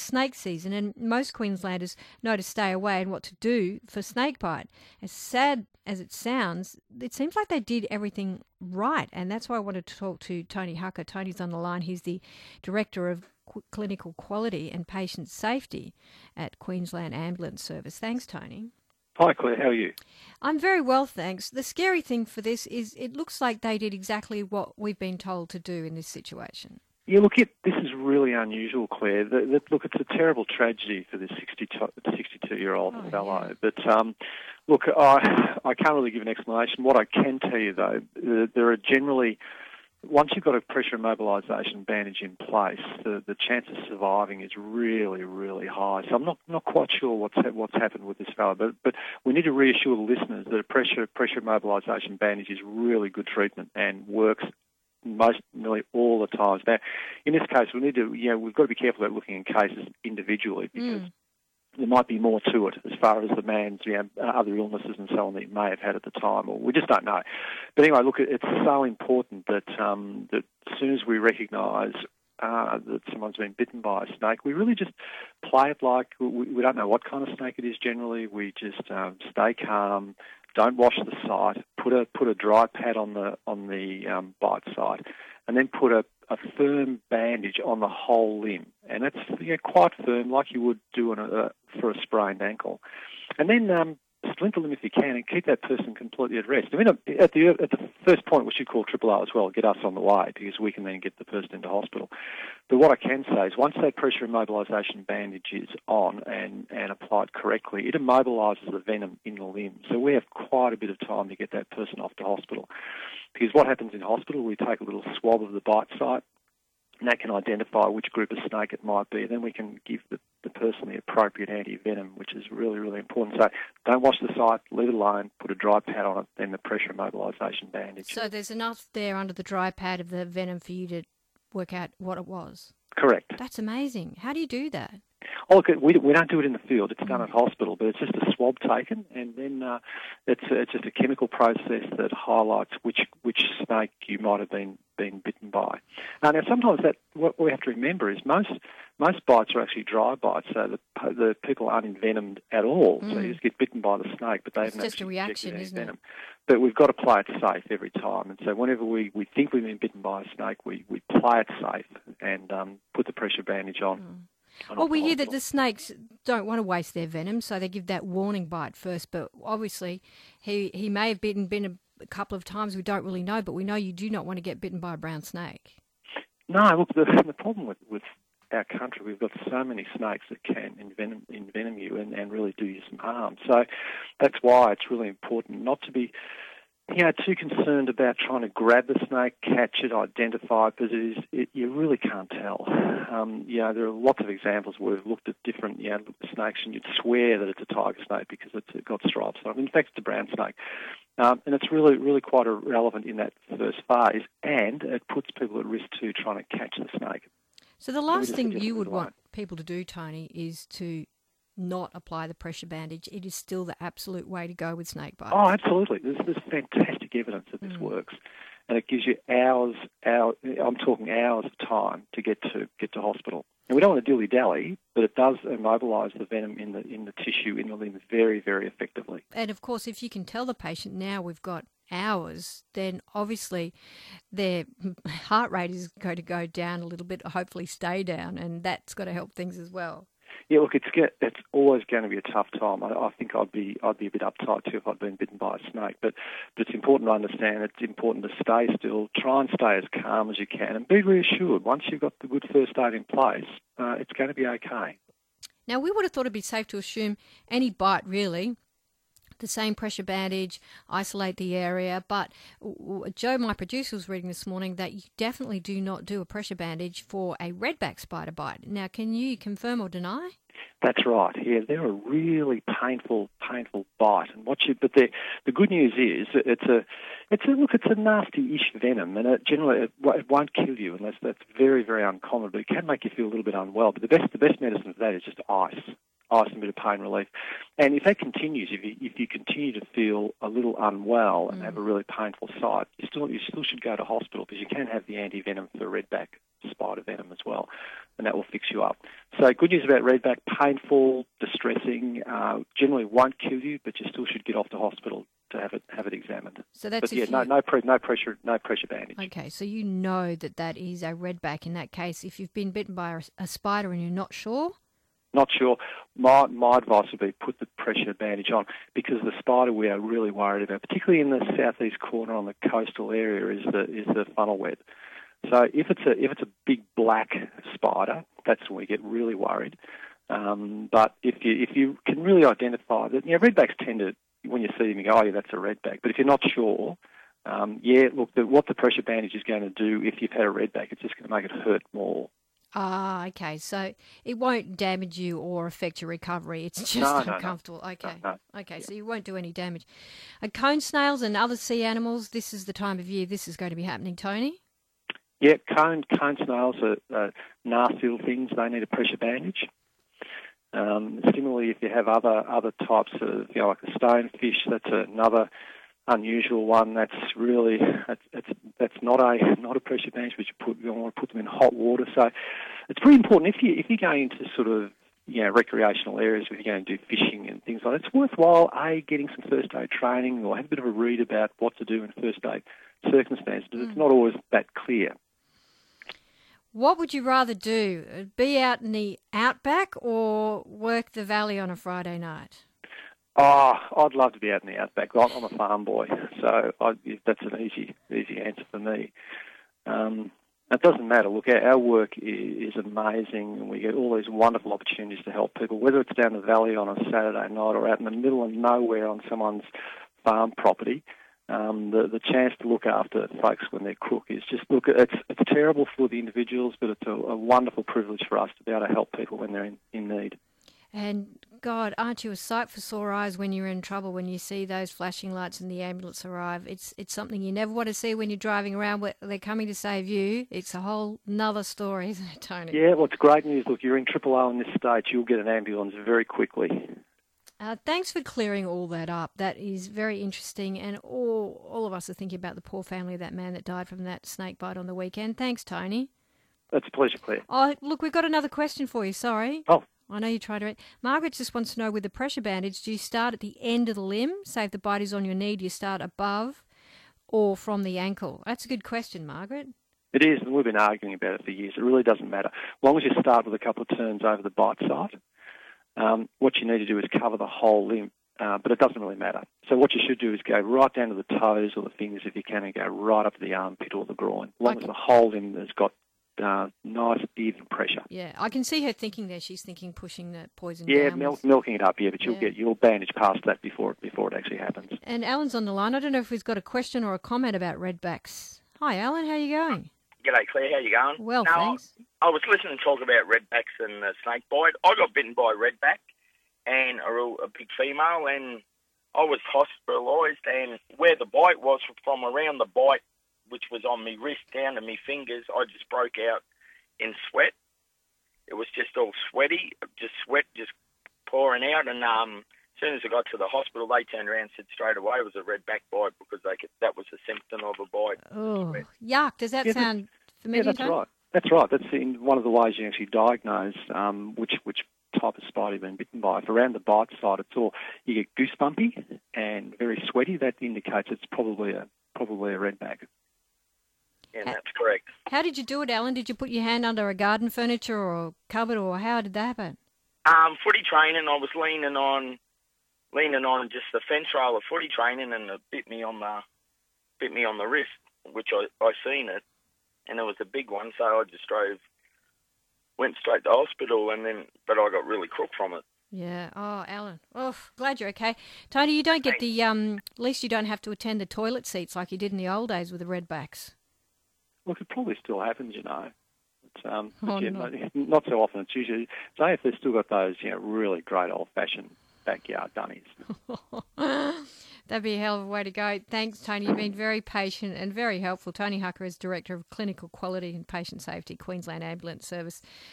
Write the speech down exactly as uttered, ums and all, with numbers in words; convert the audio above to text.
snake season, and most Queenslanders know to stay away and what to do for snake bite. As sad as it sounds, it seems like they did everything right, and that's why I wanted to talk to Tony Hucker. Tony's on the line. He's the Director of Qu- Clinical Quality and Patient Safety at Queensland Ambulance Service. Thanks, Tony. Hi, Claire. How are you? I'm very well, thanks. The scary thing for this is it looks like they did exactly what we've been told to do in this situation. Yeah, look, it, this is really unusual, Claire. The, the, look, it's a terrible tragedy for this sixty-two-year-old Oh, fellow. yeah. But, um, look, I, I can't really give an explanation. What I can tell you, though, there are generally... Once you've got a pressure immobilisation bandage in place, the, the chance of surviving is really, really high. So I'm not not quite sure what's ha- what's happened with this fellow, but but we need to reassure the listeners that a pressure pressure immobilisation bandage is really good treatment and works most nearly all the times. Now, in this case, we need to you know we've got to be careful about looking in cases individually because. Mm. There might be more to it as far as the man's you know, other illnesses and so on that he may have had at the time, or we just don't know. But anyway, look, it's so important that um, that as soon as we recognise uh, that someone's been bitten by a snake, we really just play it like we, we don't know what kind of snake it is generally. We just um, stay calm, don't wash the site, put a put a dry pad on the on the um, bite site, and then put a a firm bandage on the whole limb, and it's you know, quite firm, like you would do on a, for a sprained ankle. And then um, splint the limb if you can, and keep that person completely at rest. I mean, at the at the first point, we should call Triple O as well, get us on the way, because we can then get the person into hospital. But what I can say is once that pressure immobilisation bandage is on and, and applied correctly, it immobilises the venom in the limb. So we have quite a bit of time to get that person off to hospital. Because what happens in hospital, we take a little swab of the bite site, and that can identify which group of snake it might be. Then we can give the, the person the appropriate anti-venom, which is really, really important. So don't wash the site, leave it alone, put a dry pad on it, then the pressure immobilisation bandage. So there's enough there under the dry pad of the venom for you to work out what it was? Correct. That's amazing. How do you do that? Oh, look, we, we don't do it in the field. It's done at hospital, but it's just a swab taken, and then uh, it's it's just a chemical process that highlights which which snake you might have been been bitten by. Uh, now, sometimes that what we have to remember is most most bites are actually dry bites, so the the people aren't envenomed at all. Mm. So you just get bitten by the snake, but they it's haven't just actually a reaction, isn't venom. it? But we've got to play it safe every time, and so whenever we, we think we've been bitten by a snake, we, we play it safe and um, put the pressure bandage on. Mm. Well, we hear that the snakes don't want to waste their venom, so they give that warning bite first. But obviously, he, he may have bitten been a, a couple of times. We don't really know, but we know you do not want to get bitten by a brown snake. No, look, the, the problem with, with our country, we've got so many snakes that can envenom, envenom you and, and really do you some harm. So that's why it's really important not to be you know, too concerned about trying to grab the snake, catch it, identify it, because it is, it, you really can't tell. Um, you know, there are lots of examples where we've looked at different you know, snakes and you'd swear that it's a tiger snake because it's got stripes on it. In fact, it's a brown snake. Um, and it's really, really quite irrelevant in that first phase, and it puts people at risk too trying to catch the snake. So the last thing you would want people to do, Tony, is to not apply the pressure bandage. It is still the absolute way to go with snake bites. Oh, absolutely. There's, there's fantastic evidence that this mm. works. And it gives you hours, hours, I'm talking hours of time to get to get to hospital. And we don't want to dilly-dally, but it does immobilise the venom in the in the tissue, in the limb, very, very effectively. And, of course, if you can tell the patient now we've got hours, then obviously their heart rate is going to go down a little bit, hopefully stay down, and that's got to help things as well. Yeah, look, it's get, it's always going to be a tough time. I, I think I'd be I'd be a bit uptight too if I'd been bitten by a snake. But, but it's important to understand. It's important to stay still, try and stay as calm as you can, and be reassured. Once you've got the good first aid in place, uh, it's going to be okay. Now, we would have thought it'd be safe to assume any bite, really, the same pressure bandage, isolate the area. But Joe, my producer, was reading this morning that you definitely do not do a pressure bandage for a redback spider bite. Now, can you confirm or deny? That's right. Yeah, they're a really painful, painful bite. And what you, but the the good news is it's a, it's a look, it's a nasty-ish venom, and it generally it, it won't kill you unless that's very, very uncommon. But it can make you feel a little bit unwell. But the best, the best medicine for that is just ice. Ice and a bit of pain relief. And if that continues, if you, if you continue to feel a little unwell and mm. have a really painful site, you still you still should go to hospital because you can have the anti-venom for redback spider venom as well. and that will fix you up. So good news about redback: painful, distressing, uh, generally won't kill you, but you still should get off to hospital to have it have it examined. So that's but yeah, if no you... no pre- no pressure no pressure bandage. Okay, so you know that that is a redback in that case. If you've been bitten by a, a spider and you're not sure. Not sure. My my advice would be put the pressure bandage on, because the spider we are really worried about, particularly in the southeast corner on the coastal area, is the is the funnel web. So if it's a if it's a big black spider, that's when we get really worried. Um, but if you if you can really identify that, you know, redbacks tend to, when you see them, you go, oh yeah, that's a redback. But if you're not sure, um, yeah, look, the, what the pressure bandage is going to do if you've had a redback, it's just going to make it hurt more. Ah, okay. So it won't damage you or affect your recovery. It's just no, uncomfortable. No, no. Okay. No, no. Okay, so you won't do any damage. Uh, cone snails and other sea animals, this is the time of year this is going to be happening, Tony? Yeah, cone, cone snails are uh, nasty little things. They need a pressure bandage. Um, similarly, if you have other other types of, you know, like a stonefish, that's another unusual one. That's really that's that's, that's not a not a pressure bandage, but you put you want to put them in hot water. So it's pretty important if you if you're going into sort of, you know, recreational areas, if you're going to do fishing and things like that, it's worthwhile a getting some first aid training or have a bit of a read about what to do in first aid circumstances. But mm. it's not always that clear. What would you rather do? Be out in the outback or work the valley on a Friday night? Oh, I'd love to be out in the outback. I'm a farm boy, so I, that's an easy easy answer for me. Um, it doesn't matter. Look, our, our work is, is amazing, and we get all these wonderful opportunities to help people, whether it's down the valley on a Saturday night or out in the middle of nowhere on someone's farm property. Um, the the chance to look after folks when they're crook is just, look, it's it's terrible for the individuals, but it's a, a wonderful privilege for us to be able to help people when they're in, in need. And God, aren't you a sight for sore eyes when you're in trouble, when you see those flashing lights and the ambulance arrive? It's it's something you never want to see when you're driving around where they're coming to save you. It's a whole nother story, isn't it, Tony? Yeah, well, it's great news. Look, you're in Triple O in this state, you'll get an ambulance very quickly. Uh, thanks for clearing all that up. That is very interesting, and all all of us are thinking about the poor family of that man that died from that snake bite on the weekend. Thanks, Tony. That's a pleasure, Claire. Oh, look, we've got another question for you. Sorry. Oh. I know you tried to... Margaret just wants to know, with the pressure bandage, do you start at the end of the limb? Say if the bite is on your knee, do you start above or from the ankle? That's a good question, Margaret. It is, and we've been arguing about it for years. It really doesn't matter. As long as you start with a couple of turns over the bite site, um, what you need to do is cover the whole limb, uh, but it doesn't really matter. So what you should do is go right down to the toes or the fingers if you can, and go right up to the armpit or the groin, as long okay. as the whole limb has got Uh, nice, even pressure. Yeah, I can see her thinking there. She's thinking pushing the poison yeah, down. Yeah, milking it up, yeah, but you'll yeah. get you'll bandage past that before before it actually happens. And Alan's on the line. I don't know if he's got a question or a comment about redbacks. Hi, Alan, how are you going? G'day, Claire, how you going? Well, now, thanks. I, I was listening to talk about redbacks and uh, snake bite. I got bitten by a redback and a, real, a big female, and I was hospitalised, and where the bite was, from around the bite, which was on my wrist down to my fingers, I just broke out in sweat. It was just all sweaty, just sweat just pouring out, and um, as soon as I got to the hospital, they turned around and said straight away it was a redback bite because they could, that was a symptom of a bite. Oh, yuck. Does that yeah, sound familiar? Yeah, that's Tony? right. That's right. That's in one of the ways you actually diagnose um, which which type of spider you've been bitten by. If around the bite side, it's all, you get goosebumpy and very sweaty. That indicates it's probably a probably a redback. Yeah, that's correct. How did you do it, Alan? Did you put your hand under a garden furniture or a cupboard, or how did that happen? Um, footy training. I was leaning on, leaning on just the fence rail of footy training, and it bit me on the, bit me on the wrist, which I I seen it, and it was a big one. So I just drove, went straight to hospital, and then, but I got really crook from it. Yeah. Oh, Alan. Oh, glad you're okay. Tony, you don't get the um. At least you don't have to attend the toilet seats like you did in the old days with the redbacks. Look, it probably still happens, you know. It's, um, oh, yeah, no. Not so often. It's usually, say if they've still got those, you know, really great old-fashioned backyard dunnies. That'd be a hell of a way to go. Thanks, Tony. You've been very patient and very helpful. Tony Hucker is Director of Clinical Quality and Patient Safety, Queensland Ambulance Service.